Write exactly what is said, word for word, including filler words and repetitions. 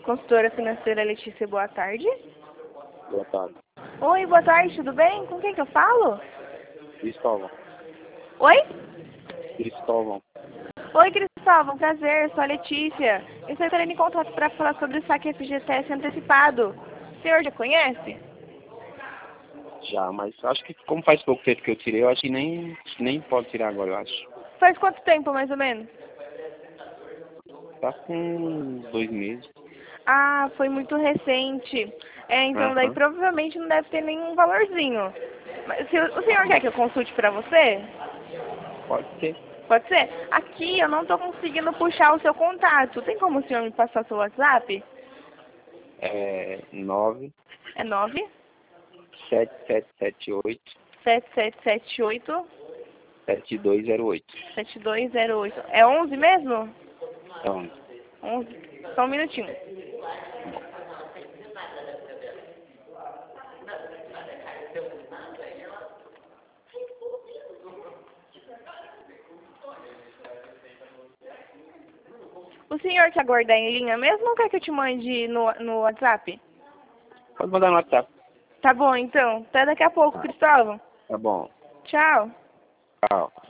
Consultora financeira Letícia, boa tarde. Boa tarde. Oi, boa tarde, tudo bem? Com quem que eu falo? Cristóvão. Oi? Cristóvão. Oi, Cristóvão, prazer, eu sou a Letícia. Eu estou entrando em contato para falar sobre o saque F G T S antecipado. O senhor já conhece? Já, mas acho que como faz pouco tempo que eu tirei, eu acho que nem, nem pode tirar agora, eu acho. Faz quanto tempo, mais ou menos? Tá com dois meses. Ah, foi muito recente. É, então daí Aham. provavelmente não deve ter nenhum valorzinho. Mas se o o senhor quer que eu consulte para você? Pode ser. Pode ser? Aqui eu não estou conseguindo puxar o seu contato. Tem como o senhor me passar seu WhatsApp? É nove É nove sete sete sete oito sete sete sete oito sete dois zero oito. sete dois zero oito. É onze mesmo? Então, onze. Só um minutinho. O senhor quer aguardar em linha mesmo ou quer que eu te mande no, no WhatsApp? pode mandar no WhatsApp. Tá bom, então. Até daqui a pouco, Cristóvão. Tá bom. Tchau. Tchau.